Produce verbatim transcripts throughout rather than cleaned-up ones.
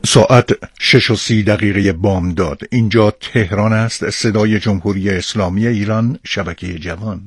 ساعت شش و سی دقیقه بامداد. اینجا تهران است. صدای جمهوری اسلامی ایران، شبکه جوان.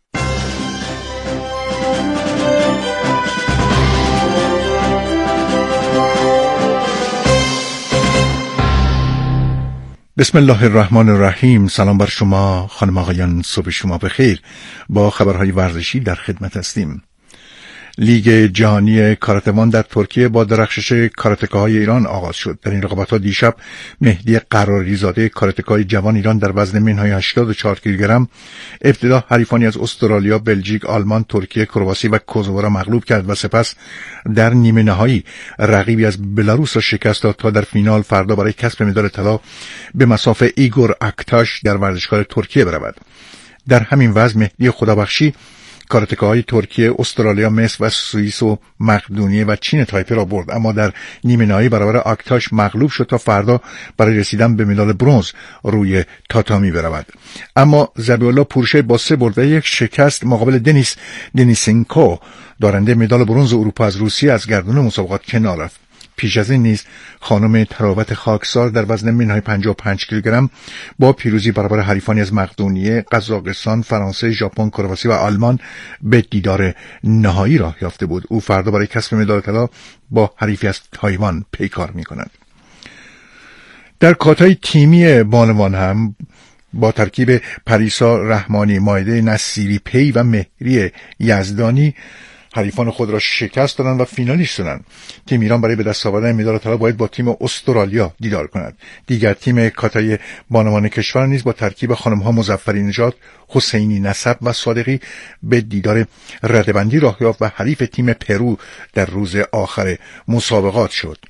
بسم الله الرحمن الرحیم. سلام بر شما خانم آقایان، صبح شما بخیر. با خبرهای ورزشی در خدمت هستیم. لیگ جهانی کاراتوان در ترکیه با درخشش کاراتکاهای ایران آغاز شد. در این رقابت‌ها دیشب مهدی قراری زاده کاراتکای جوان ایران در وزن منهای هشتاد و چهار کیلوگرم ابتدا حریفانی از استرالیا، بلژیک، آلمان، ترکیه، کرواسی و کوزوو را مغلوب کرد و سپس در نیمه نهایی رقیبی از بلاروس را شکست داد تا در فینال فردا برای کسب مدال طلا به مصاف ایگور اکتاش در ورزشگاه ترکیه برود. در همین وزن مهدی خدابخشی کاراتکاهای ترکیه، استرالیا، مصر و سوئیس و مقدونیه و چین تایپه را برد، اما در نیمه نهایی برابر آکتاش مغلوب شد تا فردا برای رسیدن به مدال برنز روی تاتامی برود. اما ذبیح‌الله پورشه با سه برد و یک شکست مقابل دنیس دنیسنکو دارنده مدال برنز اروپا از روسیه از گردون مسابقات کنار رفت. پیش از این نیز خانم تراوت خاکسار در وزن منهای پنجاه و پنج کیلوگرم با پیروزی برابر حریفانی از مقدونیه، قزاقستان، فرانسه، ژاپن، کرواسی و آلمان به دیدار نهایی راه یافته بود. او فردا برای کسب مدال طلا با حریفی از تایوان پیکار می‌کند. در کاتای تیمی بانوان هم با ترکیب پریسا رحمانی، مایده نصیری پی و مهری یزدانی حریفان خود را شکست دادند و فینالیست شدند. تیم ایران برای به دست آوردن مدال طلا باید با تیم استرالیا دیدار کند. دیگر تیم کاتای بانوان کشور نیز با ترکیب خانم‌ها مظفری نژاد، حسینی نسب و صادقی به دیدار رده‌بندی راه یافت و حریف تیم پرو در روز آخر مسابقات شد.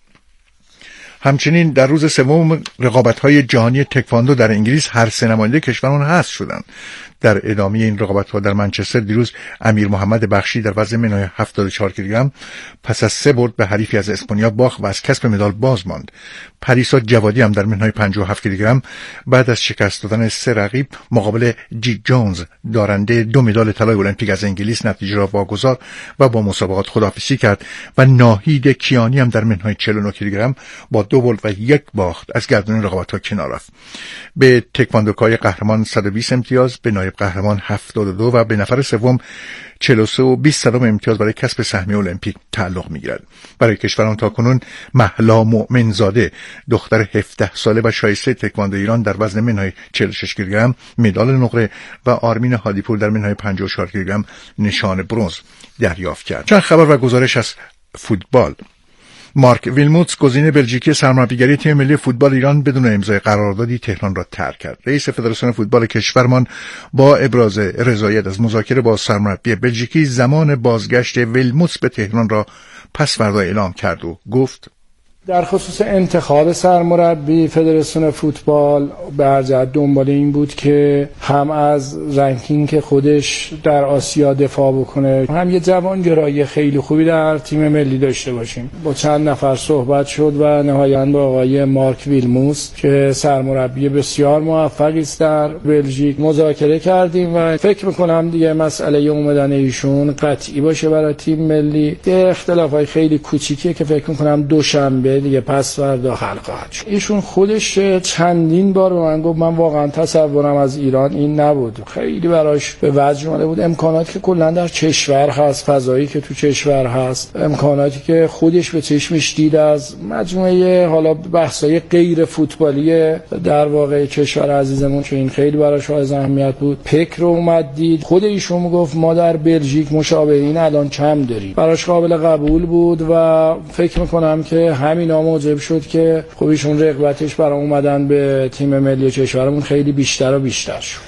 همچنین در روز سوم رقابت‌های جهانی تکواندو در انگلیس هر سه نماینده کشورمان حذف شدند. در ادامه این رقابت‌ها در منچستر دیروز امیر محمد بخشی در وزن منهای هفتاد و چهار کیلوگرم پس از سه برد به حریفی از اسپانیا باخت و از کسب مدال باز ماند. پریسا جوادی هم در منهای پنجاه و هفت کیلوگرم بعد از شکست دادن سه رقیب مقابل جی جونز دارنده دو مدال طلای المپیک از انگلیس نتیجه را واگذار و با مسابقات خداحافظی کرد و ناهید کیانی هم در منهای چهل و نه کیلوگرم با دو برد و یک باخت از گردون رقابت‌ها کنار رفت. به تکواندوکای قهرمان صد و بیست امتیاز، به نایب قهرمان هفتاد و دو و به نفر سوم چهل و سه و بیست صدام امتیاز برای کسب سهمیه المپیک تعلق می‌گیرد. برای کشوران تاکنون مهلا مؤمنزاده دختر هفده ساله و شایسته تکواندو ایران در وزن منهای چهل و شش کیلوگرم مدال نقره و آرمین هادیپور در منهای پنجاه و چهار کیلوگرم نشان برنز دریافت کرد. چند خبر و گزارش از فوتبال. مارک ویلموتس گزینه بلژیکی سرمربیگری تیم ملی فوتبال ایران بدون امضای قراردادی تهران را ترک کرد. رئیس فدراسیون فوتبال کشورمان با ابراز رضایت از مذاکره با سرمربی بلژیکی زمان بازگشت ویلموتس به تهران را پس فردا اعلام کرد و گفت: در خصوص انتخاب سرمربی فدراسیون فوتبال به هر جهت دنبال این بود که هم از رنکینگ خودش در آسیا دفاع بکنه، هم یه جوانگرایی خیلی خوبی در تیم ملی داشته باشیم. با چند نفر صحبت شد و نهایتاً با آقای مارک ویلموتس که سرمربی بسیار موفقی است در بلژیک مذاکره کردیم و فکر می‌کنم دیگه مسئله اومدن ایشون قطعی باشه برای تیم ملی. اختلافات خیلی کوچیکیه که فکر می‌کنم دوشنبه دیگه پس فردا حل خواهد شد. ایشون خودش چندین بار به من گفت من واقعا تصورم از ایران این نبود. خیلی براش به وجه اومده بود امکاناتی که کلا در کشور هست، فضایی که تو کشور هست، امکاناتی که خودش به چشمش دید از مجموعه حالا بحث‌های غیر فوتبالی در واقع کشور عزیزمون که این خیلی براش حائز اهمیت بود. پک رو اومد دید. خود ایشون میگفت ما در بلژیک مشابه این الان کم داریم. براش قابل قبول بود و فکر می‌کنم که همین موجب شد که خب ایشون رغبتش برای اومدن به تیم ملی کشورمون خیلی بیشتر و بیشتر شد.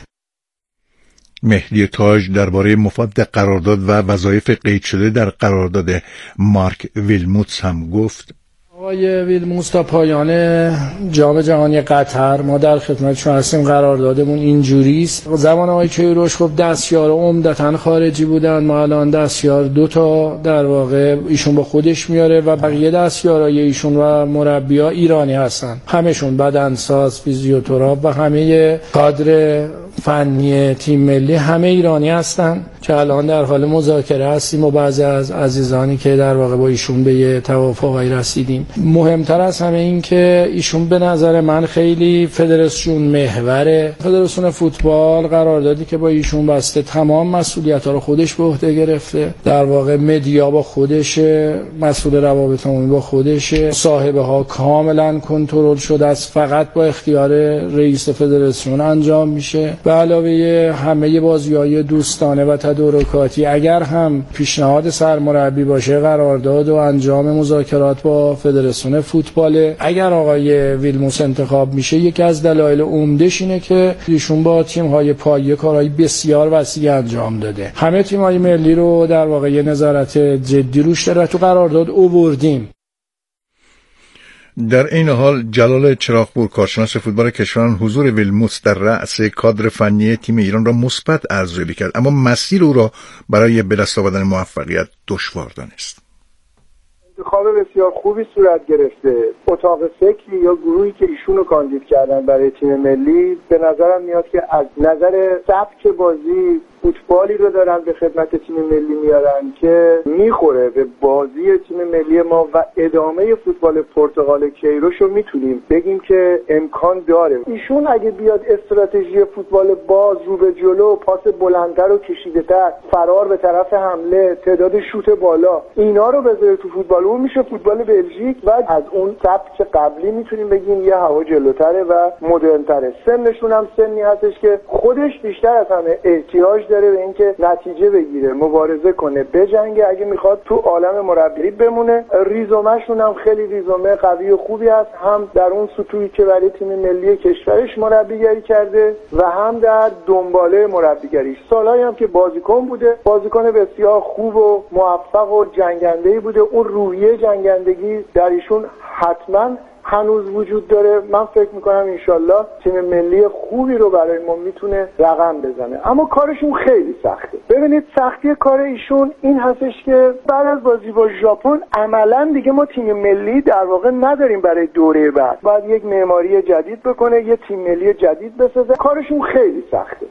مهدی تاج درباره مفاد قرارداد و وظایف قید شده در قرارداد مارک ویلموتس هم گفت: آقای ویلموتس تا پایان جام جهانی قطر ما در خدمتشون هستیم. قراردادمون اینجوری است. زمان آقای کیروش خب دستیار عمدتاً خارجی بودن، ما الان دستیار دو تا در واقع ایشون با خودش میاره و بقیه دستیارای ایشون و مربی‌ها ایرانی هستن. همشون بدنساز، فیزیوتراپ و همه کادر فنی تیم ملی همه ایرانی هستن. که الان در حال مذاکره هستیم و بعضی از عزیزانی که در واقع با ایشون به یه توافقی رسیدیم. مهمتر از همه این که ایشون به نظر من خیلی فدراسیون محوره. فدراسیون فوتبال قراردادی که با ایشون بسته تمام مسئولیت‌ها رو خودش به عهده گرفته. در واقع مدیا با خودشه، مسئول روابط عمومی با خودشه، صاحبه ها کاملا کنترل شده است، فقط با اختیار رئیس فدراسیون انجام میشه. به علاوه همه بازی‌های دوستانه و تدارکاتی اگر هم پیشنهاد سرمربی باشه، قرارداد و انجام مذاکرات با فدراسیون فوتبال. اگر آقای ویلموس انتخاب میشه، یکی از دلایل عمده‌ش اینه که ایشون با تیم‌های پایه کارهای بسیار وسیع انجام داده. همه تیم‌های ملی رو در واقع یه نظارت جدی روش داره، تو قرارداد آوردیم. در این حال جلال چراغپور کارشناس فوتبال کشوران حضور ویلموس در رأس کادر فنی تیم ایران را مثبت ارزیابی کرد، اما مسیر او را برای به دست آوردن موفقیت دشوار دانست. انتخاب بسیار خوبی صورت گرفته. اتاق فکری یا گروهی که ایشون رو کاندید کردن برای تیم ملی به نظرم میاد که از نظر سبک بازی فوتبالی رو دارن به خدمت تیم ملی میارن که میخوره به بازی تیم ملی ما و ادامه فوتبال پرتغال کیروش رو میتونیم بگیم که امکان داره. ایشون اگه بیاد استراتژی فوتبال باز رو به جلو، پاس بلندتر و کشیده‌تر، فرار به طرف حمله، تعداد شوت بالا، اینا رو بذاره تو فوتبال، اون میشه فوتبال بلژیک و از اون سبک قبلی میتونیم بگیم یه هوا جلوتره و مدرن‌تره. سنشون هم سنی هستش که خودش بیشتر از همه احتیاج داره به اینکه نتیجه بگیره، مبارزه کنه، بجنگه اگه میخواد تو عالم مربی بمونه. ریزومه‌شون هم خیلی ریزومه قوی و خوبی است، هم در اون سطوحی که برای تیم ملی کشورش مربیگری کرده و هم در دنباله مربیگریش. سالایی هم که بازیکن بوده، بازیکن بسیار خوب و موفق و جنگنده‌ای بوده. اون روحیه جنگندگی در ایشون حتما هنوز وجود داره. من فکر میکنم انشالله تیم ملی خوبی رو برای ما میتونه رقم بزنه، اما کارشون خیلی سخته. ببینید سختی کار ایشون این هستش که بعد از بازی با ژاپن عملا دیگه ما تیم ملی در واقع نداریم برای دوره بعد. باید یک معماری جدید بکنه، یه تیم ملی جدید بسازه. کارشون خیلی سخته.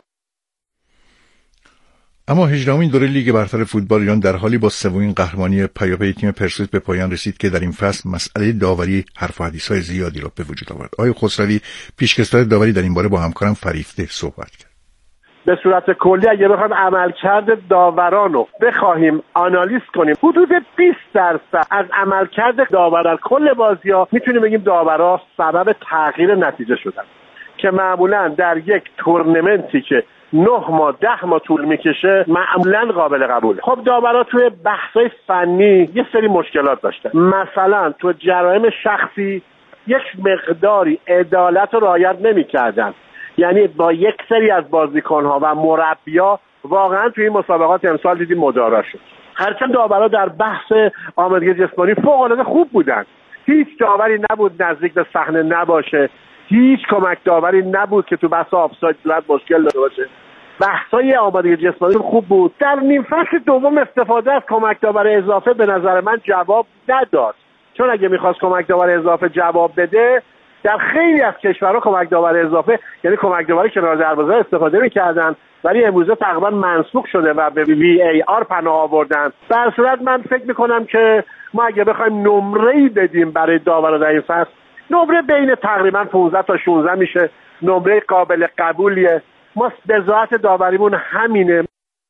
اما هجدهمین دوره لیگ برتر فوتبال ایران در حالی با سومین قهرمانی پیاپی تیم پرسپولیس به پایان رسید که در این فصل مسئله داوری حرف و حدیث‌های زیادی را به وجود آورد. آقای خسروی، پیشکسوت داوری، در این باره با همکارم فریفته صحبت کرد. به صورت کلی اگه بخوایم عملکرد داوران رو بخواهیم آنالیز کنیم، حدود بیست درصد از عملکرد داوران کل بازی‌ها میتونیم بگیم داورا سبب تغییر نتیجه شدن، که معمولا در یک تورنمنتی که نه ماه ده ماه طول میکشه معمولا قابل قبوله. خب داورا توی بحث‌های فنی یه سری مشکلات داشتن، مثلا تو جرایم شخصی یک مقداری عدالت رو رعایت نمی‌کردن، یعنی با یک سری از بازیکن‌ها و مربی‌ها واقعا توی این مسابقات امسال دیدیم مدارا شد. هرچند داورا در بحث آمادگی جسمانی فوق‌العاده خوب بودن، هیچ داوری نبود نزدیک به صحنه نباشه، هیچ کمک داوری نبود که تو بحث آفساید صورت مشکل داشته باشه. بحث‌های آمادگی جسمانی خوب بود. در نیم فصل دوم استفاده از کمک داور اضافه به نظر من جواب نداد، چون اگه می‌خواست کمک داور اضافه جواب بده، در خیلی از کشورها کمک داور اضافه یعنی کمک داوری کنار دروازه استفاده می‌کردن، ولی امروزه تقریبا منسوخ شده و به وی ای آر پناه آوردن. در صورت من فکر می‌کنم که ما اگه بخوایم نمره‌ای بدیم برای داور در این فصل، نمره بین تقریبا پانزده تا شانزده میشه، نمره قابل قبولیه. ما بذات داوریمون همینه.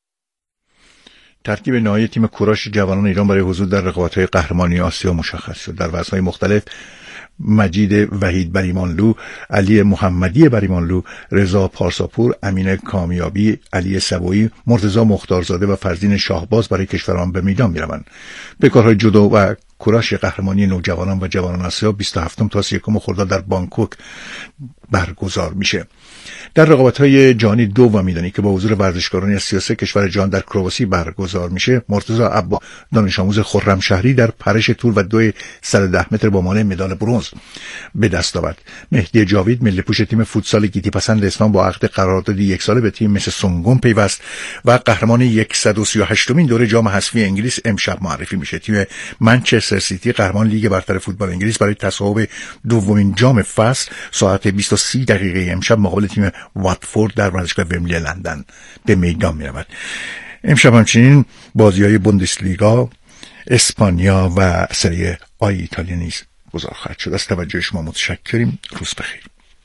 ترکیب نهایی تیم کوراش جوانان ایران برای حضور در رقابت‌های قهرمانی آسیا مشخص شد. در وزن‌های مختلف مجید وحید بریمانلو، علی محمدی بریمانلو، رضا پارساپور، امین کامیابی، علی سبویی، مرتضی مختارزاده و فرزین شاهباز برای کشورمان به میدان می‌روند. به کارهای جودو و کوراش قهرمانی نوجوانان و جوانان آسیا بیست و هفتم تا سی و یک خرداد در بانکوک برگزار میشه. در رقابت‌های جهانی دو و میدانی که با حضور ورزشکارانی از سی و سه کشور جهان در کرواسی برگزار میشه، مرتضی عبا دانش آموز خرمشهری در پرش طول و دوی صد و ده متر با مانع مدال برنز به دست آورد. مهدی جاوید ملی پوش تیم فوتسال گیتی پسند اصفهان با عقد قراردادی یک ساله به تیم مثل سونگون پیوست و قهرمان صد و سی و هشتمین دوره جام حذفی انگلیس امشب معرفی میشه. تیم منچستر سیتی قهرمان لیگ برتر فوتبال انگلیس برای تصاحب دومین جام فصل ساعت بیست و سه دقیقه امشب مقابل تیم واتفورد در ورزشگاه ومبلی لندن به میدان میرود. امشب همچنین بازی‌های بوندسلیگا، اسپانیا و سری آ ایتالیا نیز گزار خواهد شد. از توجه شما متشکریم. روز بخیر.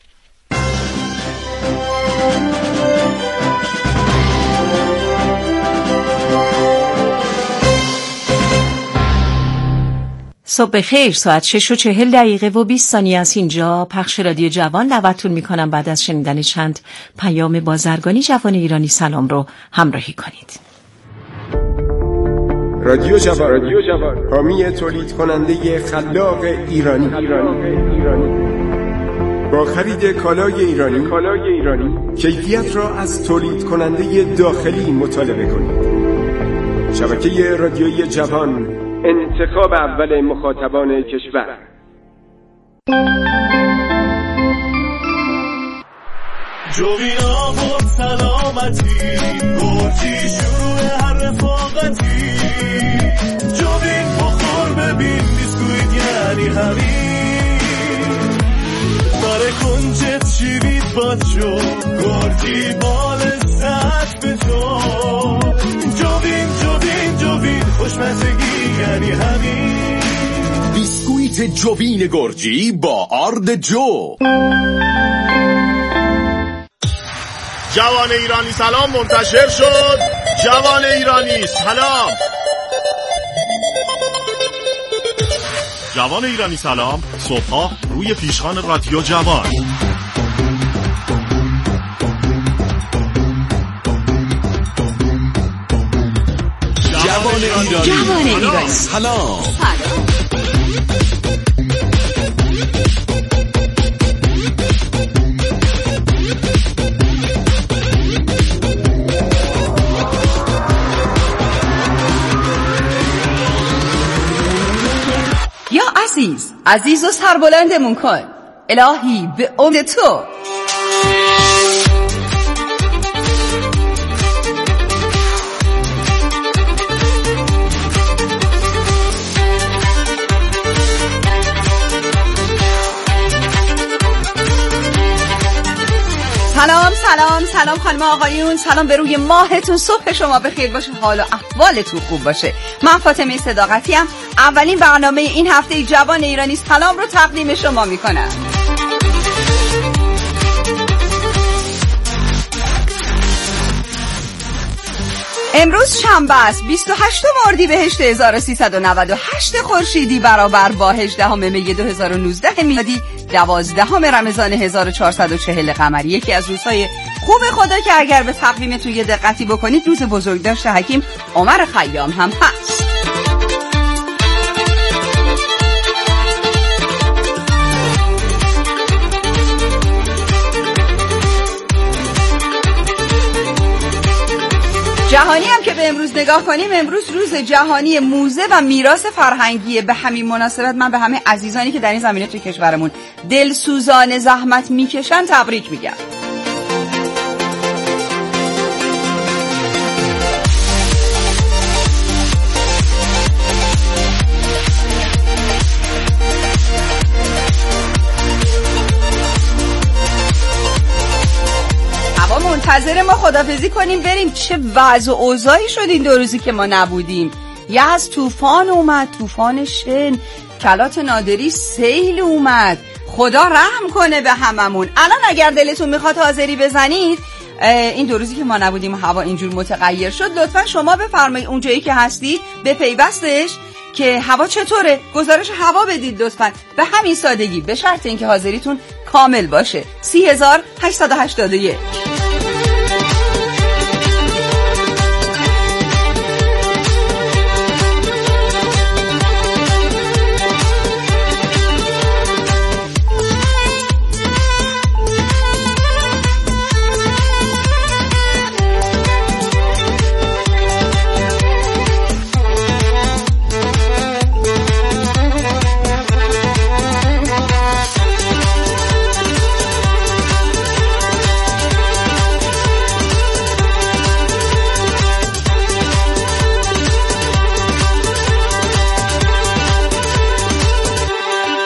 صبح بخیر. ساعت شش و چهل دقیقه و بیست ثانیه از اینجا پخش رادیو جوان. دعوتتون میکنم بعد از شنیدن چند پیام بازرگانی جوان ایرانی سلام رو همراهی کنید. رادیو جوان، رادیو جوان، حامی تولید کننده خلاق ایرانی. ایرانی. ایرانی. با خرید کالای ایرانی، کالای ایرانی، کیفیت را از تولید کننده داخلی مطالبه کنید. شبکه رادیویی جوان، انتخاب اول مخاطبان کشور. جوینا بود سلامتی، گرچی شروع هر رفاقتی. جوین بخور ببین بیسکویت یعنی همین. باره کنچت شیوید باد شو، گرچی بال سط به تو. جوین جوین جوین خوشمزگی یعنی همین. بیسکویت جوین گرجی با آرد جو. جوان ایرانی سلام منتشر شد. جوان ایرانی سلام. جوان ایرانی سلام صبحا روی پیشخوان رادیو جوان. جوان ایرانی جوان ایرانی سلام. یا عزیز عزیز و سربلندمون کن الهی به امید تو. سلام سلام سلام خانم آقایون، سلام به روی ماهتون. صبح شما بخیر باشه، حال و احوالتون خوب باشه. من فاطمه صداقتی ام. اولین برنامه این هفته جوان ایرانی سلام رو تقدیم شما میکنم. امروز شنبه است، بیست و هشتم اردیبهشت هزار و سیصد و نود و هشت خورشیدی برابر با هجدهم می دو هزار و نوزده میلادی، دوازدهم رمضان هزار و چهارصد و چهل قمری. یکی از روزهای خوب خدا که اگر به تقویمتون یه دقتی بکنید روز بزرگداشت حکیم عمر خیام هم هست. جهانی هم که به امروز نگاه کنیم، امروز روز جهانی موزه و میراث فرهنگیه. به همین مناسبت من به همه عزیزانی که در این زمینه توی کشورمون دلسوزانه زحمت میکشن تبریک میگم. منتظر ما خدافزی کنیم بریم. چه وضع و اوضاعی شد این دو روزی که ما نبودیم. یه از طوفان اومد، طوفان شن، کلات نادری سیل اومد. خدا رحم کنه به هممون. الان اگر دلتون میخواد حاضری بزنید، این دو روزی که ما نبودیم هوا اینجور متغیر شد، لطفا شما بفرمایید اونجایی که هستی به پیوستش که هوا چطوره گزارش هوا بدید لطفا. به همین سادگی، به شرط اینکه حاضریتون کامل باشه. سی هزار هشتصد و هشتاد و یک.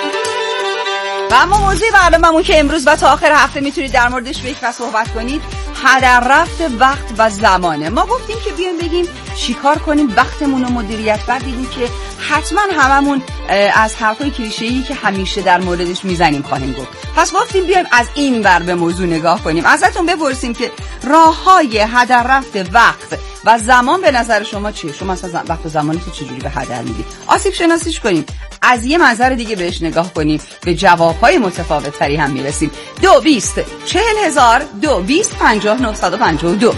اما موضوع برنامه‌مون که امروز و تا آخر هفته میتونید در موردش فکر و صحبت کنید هدر رفت وقت و زمانه. ما گفتیم که بیایم بگیم چیکار کنیم وقتمون رو مدیریت، بعد دیدیم که حتما هممون از حرفای کلیشه‌ای که همیشه در موردش میزنیم خواهیم گفت. پس گفتیم بیایم از این ور به موضوع نگاه کنیم، ازتون بپرسیم که راه‌های هدر رفت وقت و زمان به نظر شما چیه؟ شما اصلا وقت و زمانتو چجوری به هدر میدی؟ آسیب شناسیش کنیم، از یه منظر دیگه بهش نگاه کنیم، به جوابهای متفاوت تری هم میرسیم. دو بیست چهل هزار دو بیست پنجاه نهصد و پنجاه و دو.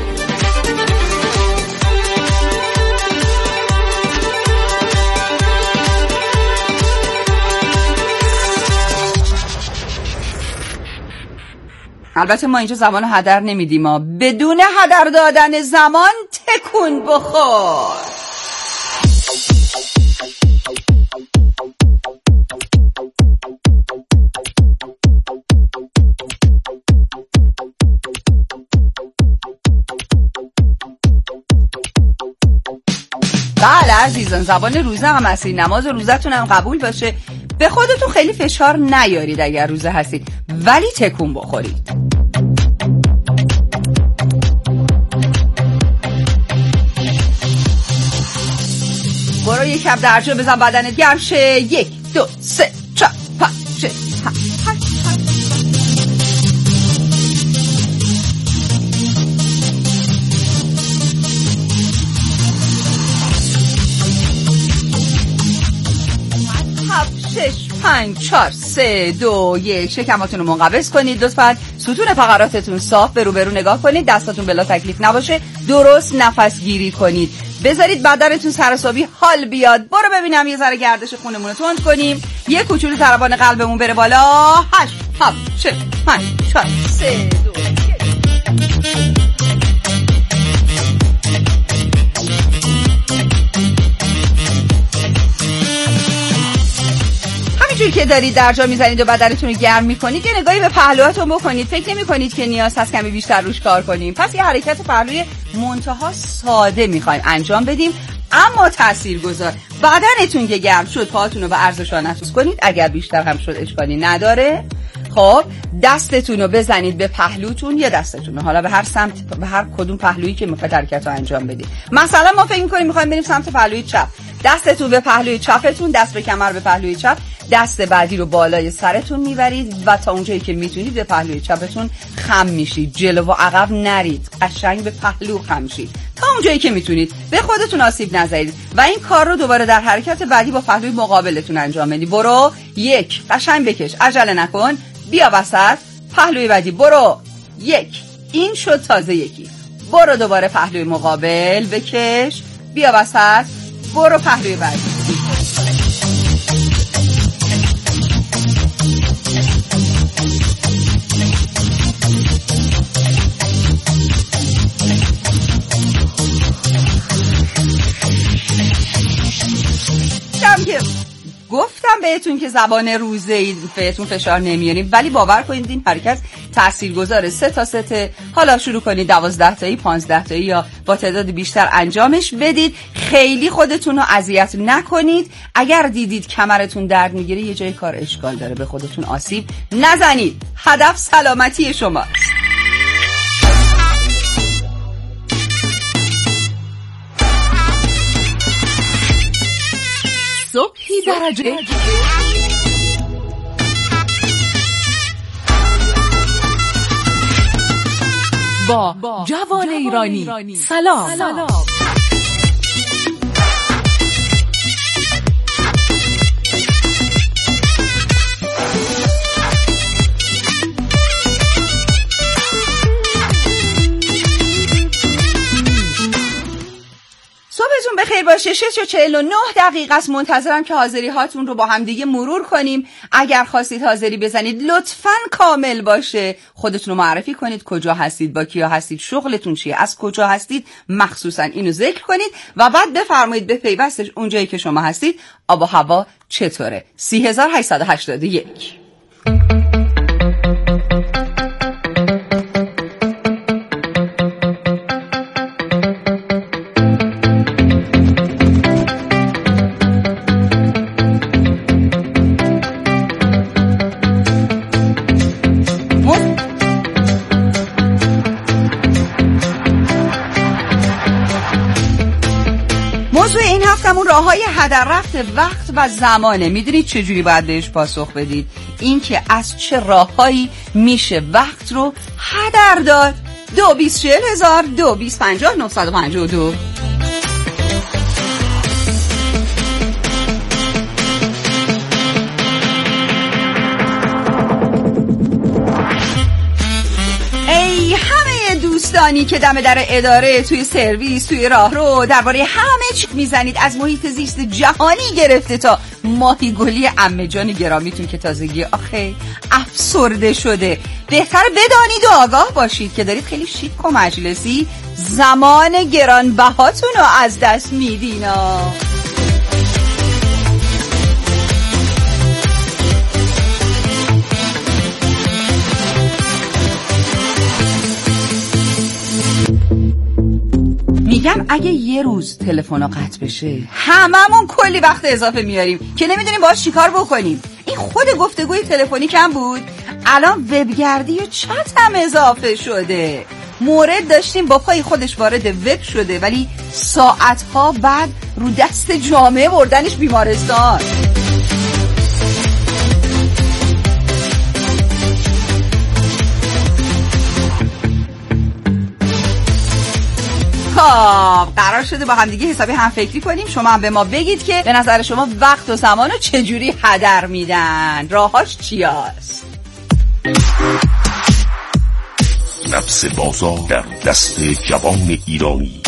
البته ما اینجا زمان هدر نمیدیم، ما بدون هدر دادن زمان تکون بخور. بله عزیزان، زبان روزه هم هستید، نماز روزتون هم قبول باشه، به خودتون خیلی فشار نیارید اگر روزه هستید، ولی تکون بخورید. برو یک کم درجا بزن بدنت گرم شه. یک دو سه چهار پنج شش هفت هشت شش پنج چهار سه دو یک. شکماتون رو منقبض کنید لطفاً. ستون فقراتتون صاف، به رو به رو نگاه کنید، دستاتون بلا تکلیف نباشه، درست نفس گیری کنید، بذارید بدنتون سرسابی حال بیاد. برو ببینم یه ذره گردش خونمون رو تند کنیم، یه کوچولو ضربان قلبمون بره بالا. هشت هفت شش پنج چهار سه دو همینجوری که دارید درجا میزنید و بدنتون رو گرم میکنید، یه نگاهی به پهلوهاتون بکنید. فکر نمی کنید که نیاز هست کمی بیشتر روش کار کنیم؟ پس یه حرکت پهلوی منتها ساده میخوایم انجام بدیم اما تاثیرگذار. بدنتون که گرم شد پاهاتون رو به عرض شانه‌تون کنید، اگر بیشتر هم شد اشکالی نداره. خب دستتون رو بزنید به پهلوتون یا دستتون رو، حالا به هر سمت، به هر کدوم پهلویی که میخواید حرکت رو انجام بدید. مثلا ما فکر می‌کنیم می‌خوایم بریم سمت پهلوی چپ، دستتون به پهلوی چپتون، دست به کمر به پهلوی چپ، دست بعدی رو بالای سرتون میبرید و تا اونجایی که میتونید به پهلوی چپتون خم میشید، جلو و عقب نرید، قشنگ به پهلو خم شید تا اونجایی که میتونید، به خودتون آسیب نزنید و این کار رو دوباره در حرکت بعدی با پهلوی مقابلتون انجام بدید. برو یک، قشنگ بکش، عجله نکن، بیا وسط، پهلوی بعدی، برو یک، این شد تازه یکی، برو دوباره پهلوی مقابل، بکش، بیا وسط، برو پهلوی بعدی. گفتم بهتون که زبان روزه‌ای بهتون فشار نمیاریم، ولی باور کنید این حرکت تاثیرگذاره. سه تا ست، حالا شروع کنید دوازده تایی، پانزده تایی یا با تعداد بیشتر انجامش بدید. خیلی خودتون رو اذیت نکنید. اگر دیدید کمرتون درد میگیره، یه جای کار اشکال داره، به خودتون آسیب نزنید. هدف سلامتی شماست. صبحی درجه با جوان ایرانی. سلام, سلام. صبحتون بخیر باشه. شش و چهل و نه دقیقه است. منتظرم که حاضری هاتون رو با هم دیگه مرور کنیم. اگر خواستید حاضری بزنید لطفاً کامل باشه. خودتون رو معرفی کنید، کجا هستید، با کیا هستید، شغلتون چیه، از کجا هستید، مخصوصاً اینو ذکر کنید و بعد بفرمایید به پیوستش اونجایی که شما هستید آب و هوا چطوره. سی هزار و هشتصد و هشتاد و یک. گفتم اون راههای هدر رفت وقت و زمانه. میدونید چجوری باید بهش پاسخ بدید؟ این که از چه راههایی میشه وقت رو هدر داد. دو بیست چهل هزار دو بیست پنجاه نهصد و پنجاه و دو. ای همه دوستانی که دم در اداره، توی سرویس، توی راهرو درباره همه چی میزنید، از محیط زیست جهانی گرفته تا ماهی گلی عمه جان گرامیتون که تازگی آخه افسرده شده، بهتر بدانید و آگاه باشید که دارید خیلی شیک و مجلسی زمان گرانبهاتون رو از دست میدینا. میگم اگه یه روز تلفن قطع بشه هممون کلی وقت اضافه میاریم که نمیدونیم باهاش چیکار بکنیم. این خود گفتگوی تلفنی کم بود، الان وبگردی و چت هم اضافه شده. مورد داشتیم با پای خودش وارد وب شده ولی ساعتها بعد رو دست جامعه بردنش بیمارستان. قرار شده با هم دیگه حسابی هم فکری کنیم. شما هم به ما بگید که به نظر شما وقت و زمان رو چجوری هدر میدن، راهاش چی هست؟ نفس بازار در دست جوان ایرانی.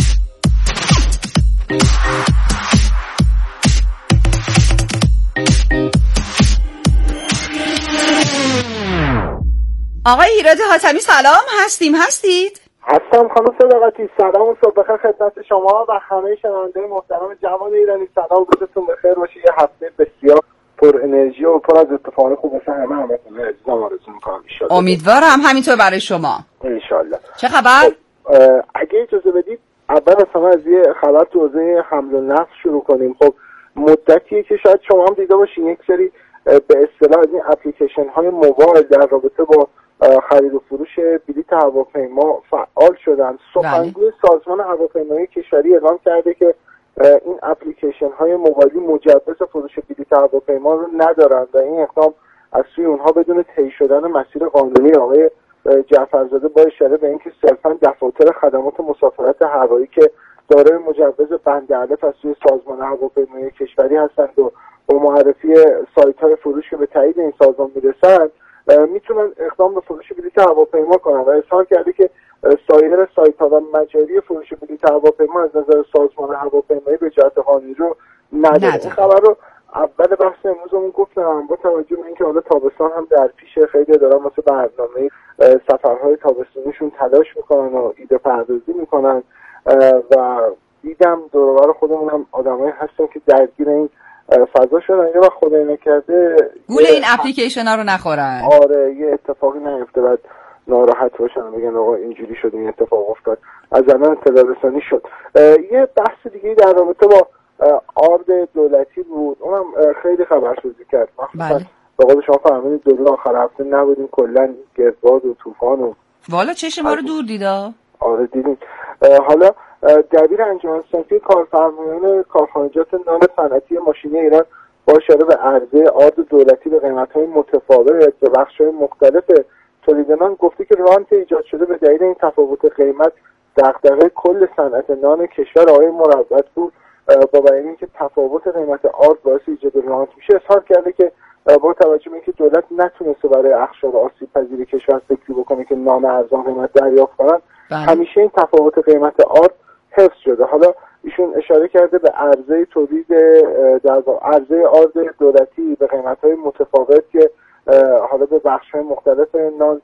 آقای ایراد حاتمی سلام، هستیم هستید؟ هستم خانم صداقتی. سلام و صبح بخیر خدمت شما و همه شنونده محترم جوان ایرانی. سلام، روزتون بخیر باشه. یه هفته بسیار پر انرژی و پر از اتفاقات خوب واسه همه همتون عزیزم آرزو می‌کنم ان شاء الله. امیدوارم همینطور برای شما ان شاء الله. چه خبر؟ اگه اجازه بدید اول از همه از یه خبر تو حوزه حمل و نقل شروع کنیم. خب مدتیه که شاید شما هم دیده باشین یک سری به اصطلاح از این اپلیکیشن های موبایل در رابطه با خرید و فروش بلیط هواپیما فعال شدن. سخنگوی سازمان هواپیمایی کشوری اعلام کرده که این اپلیکیشن های موبایلی مجوز فروش بلیط هواپیما رو ندارند و این اقدام از سوی اونها بدون طی شدن مسیر قانونی آقای جعفرزاده با اشاره به اینکه صرفا دفاتر خدمات مسافرت هوایی که دارای مجوز بند الف از سوی سازمان هواپیمایی کشوری هستند و با معرفی سایت های فروش که به تایید این سازمان میرسند میتونن اقدام به فروش بلیط هواپیما کنن و اظهار کرده که سایر سایت ها و مجاری فروش بلیط هواپیما از نظر سازمان هواپیمایی به جهت قانونی رو نداره. این خبر رو اول بحث امروزمون گفتم با توجه به اینکه حالا تابستان هم در پیش، خیلی دارن واسه برنامه سفرهای تابستانیشون تلاش میکنن و ایده پردازی میکنن و دیدم دور و بر خودمون هم آدمایی هستن که درگیر این فضا شدن. یه وقت خدای نکرده گول این اپلیکیشن ها رو نخورن. آره یه اتفاقی نیفته بعد ناراحت باشن و بگن آقا اینجوری شد، این اتفاق افتاد. از الان اطلاع رسانی شد. یه بحث دیگه در رابطه با آرد دولتی بود، اونم خیلی خبرسازی کرد. بله. به قول شما فهمیدید دو روز آخر هفته نبودیم، کلا گردباد و طوفان و والا چشم ما رو دور دیدا. آره دیدیم. حالا دبیر انجمن صنفی کارفرمایان کارخانجات نان صنعتی ماشینی ایران با اشاره به عرضه آرد دولتی به قیمت‌های متفاوت به بخش‌های مختلف تولید نان گفته که رانت ایجاد شده به دلیل این تفاوت قیمت دغدغه کل صنعت نان کشور آقای مربط بود. با بیان اینکه تفاوت قیمت آرد باعث ایجاد رانت میشه اظهار کرده که با توجه به اینکه دولت نتونسته برای اقشار آسیب پذیر کشور فکری بکنه که نان ارزان قیمت دریافت کنن، همیشه این تفاوت قیمت آرد حفظ شده. حالا ایشون اشاره کرده به عرضه تولید در عرضه آرد دولتی به قیمت‌های متفاوت که حالا به بخش‌های مختلف نان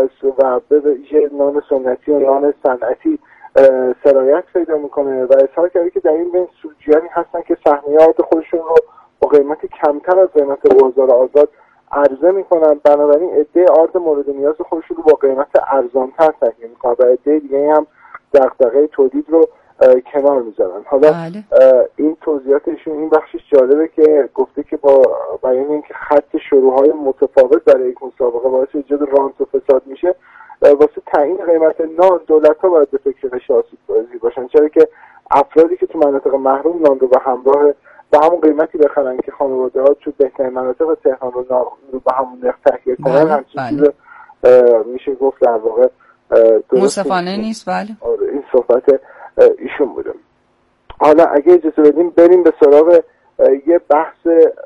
و به ویژه نان سنتی و نان صنعتی سرایت پیدا میکنه و اظهار کرده که در این بین سودجویانی هستن که سهمیه آرد خودشون رو با قیمت کمتر از قیمت بازار آزاد عرضه میکنن، بنابراین عده آرد مورد نیاز خودشون رو با قیمت ارزانتر تهیه میکنن و عده دیگه هم دغدغه تولید رو کنار میذارن. حالا بله. این توضیحاتشون این بخشش جالبه که گفته که با بیان اینکه خط شروعهای متفاوت برای یک مسابقه باعث ایجاد رانت و فساد میشه، واسه تعیین قیمت نان دولت‌ها باید به فکر نشاسی بازی باشن، چرا که افرادی که تو مناطق محروم نان رو به همراه به همون قیمتی بخرن که خانواده‌ها تو بهترین مناطق تهران رو به همون نرخ تهیه کنن، همچین چیز میشه گفت در واقع منصفانه نیست. بله این صحبت ایشون بوده. حالا اگه اجازه بدیم بریم به سراغ یه بحث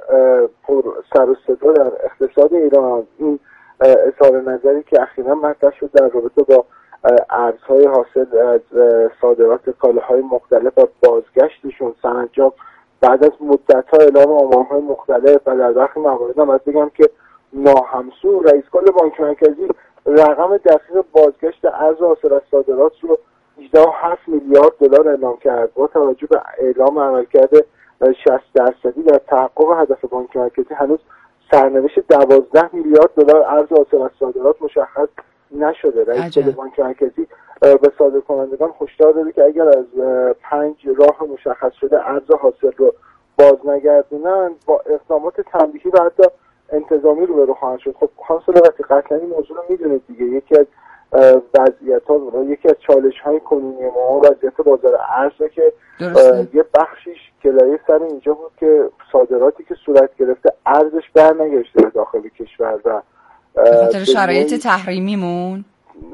پر سر و صدا در اقتصاد ایران. این اظهار نظری که اخیراً مطرح شد در رابطه با ارزهای حاصل از صادرات کالاهای مختلف و بازگشتشون سرانجام بعد از مدت‌ها اعلام آمارهای مختلف و در برخی موارد هم باید بگم که ناهمسو، رئیس کل بانک مرکزی رقم دقیق بازگشت ارز حاصل از صادرات رو هجده و هفت میلیارد دلار اعلام کرد. با توجه به اعلام عملکرد شصت درصدی در تحقق هدف بانک مرکزی هنوز سرنوشت دوازده میلیارد دلار ارز حاصل از صادرات مشخص نشده. رئیس کل بانک مرکزی به صادرکنندگان هشدار داده که اگر از پنج راه مشخص شده ارز حاصل رو باز نگردونن با اقدامات تنبیهی و حتی انتظامی رو به رو خواهند شد. خب خانم وقتی قطعا این موضوع رو میدونید دیگه، یکی از وضعیت‌ها یکی از چالش‌های کنونی ما وضعیت بازار ارزه که یه بخشیش کلایه سر اینجا بود که صادراتی که صورت گرفته ارزش برنگشته به داخل کشور و به خاطر شرایط تحریمیمون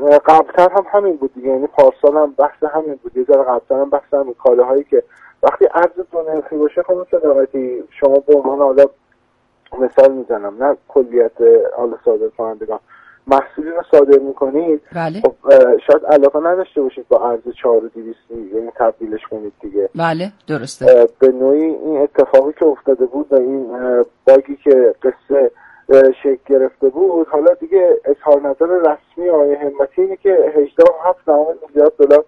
قبلتر هم همین بود دیگه، یعنی پارسال هم بحث همین بود، یه ذره قبلتر هم بحث همین کالاهایی که وقتی ارز دو نرخی باشه خانم صداقتی شما به عنوان حالا مثال میزنم نه کلیت حالا صادر کنندگان محصولی رو صادر میکنید بله. خب شاید علاقه نداشته باشید با ارز چهار و دویستی یعنی تبدیلش کنید دیگه. بله درسته. به نوعی این اتفاقی که افتاده بود و این باگی که قصه شکل گرفته بود، حالا دیگه اظهار نظر رسمی آقای همتی اینه که هجده و هفت میلیارد دلار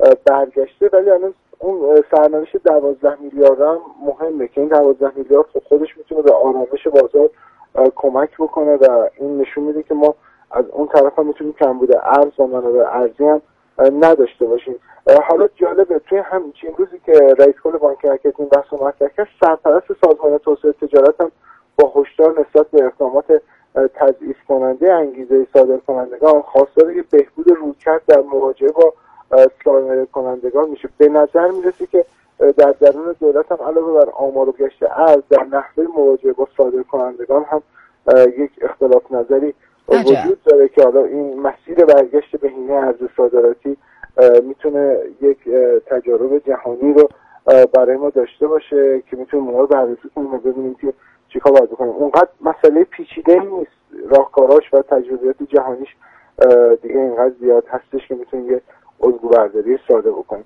برگشته، ولی هنوز اون سرنوشت دوازده میلیارد هم مهمه که این دوازده میلیارد خب خودش میتونه به آرامش بازار کمک بکنه و این نشون میده که ما از اون طرف هم میتونیم کمبود ارز و منابع ارزی هم نداشته باشیم. حالا جالبه توی همچین روزی که رئیس کل بانک مرکزی این بحث رو مطرح کرد، سرپرست سازمان توسعه تجارت هم با هشدار نسبت به اقدامات تضعیف کننده انگیزه صادرکنندگان خواستار یک بهبود رویکرد در مواجهه با صادر کنندگان میشه. به نظر میرسه که در درون دولت هم علاوه بر آمار و گشت ارز در نحوه مواجهه با صادر کنندگان هم یک اختلاف نظری وجود داره که حالا این مسیر برگشت بهینه ارز صادراتی میتونه یک تجارب جهانی رو برای ما داشته باشه که میتونه ما رو بررسی کنیم و ببینیم که چیکار باید بکنیم. اونقدر مسئله پیچیده نیست، راهکاراش و تجربیات جهانیش دیگه اینقدر زیاد هستش که میتونیم یه الگو برداری ساده بکنیم.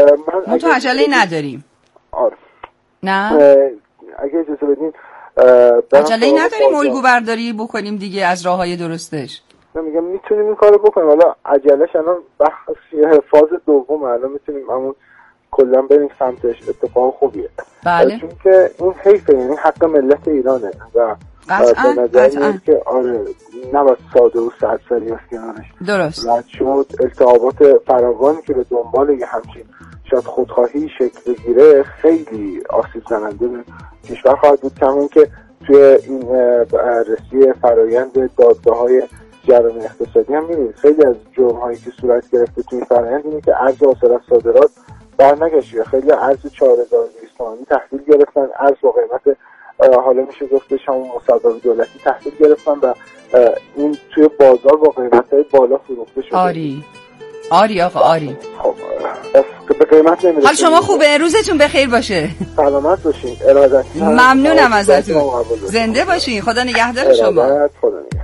من ما تو عجله نداریم. آره. نه اگه اجازه بدین عجله نداریم الگو برداری بکنیم دیگه از راههای درستش. میگم میتونیم این کارو بکنیم. حالا عجلهش الان بخش فاز دومه، الان میتونیم همون کلا بریم سمتش، اتفاق خوبیه. بله. چون که این حیفه، یعنی حق ملت ایرانه و قطعاً به نظر میاد که آره نباید ساده و سرسری از کنارش درست رد شد. التهابات فراوانی که به دنبال یه همچین شاید خودخواهی شکل بگیره خیلی آسیب زننده به کشور خواهد بود، کمون که توی این بررسی فرایند دادگاه‌های جرایم اقتصادی هم می‌بینید خیلی از جرم‌هایی که صورت گرفته توی این فرایند اینه که ارز حاصل از صادرات برنگشته. خیلی ارز چهار هزار و دویست تومانی تحویل گرفتن، ارز با قیمت حالا میشه گفتش همون مصدق دولتی تحویل گرفتن و این توی بازار با قیمت‌های بالا فروخته شده. آری آری آقا آری. خب به قیمت نمیرسه. حال شما خوبه، روزتون بخیر باشه. سلامت باشین. ارادت. ممنونم ازتون. زنده باشین. خدا نگهدار شما. خدا نگهدار.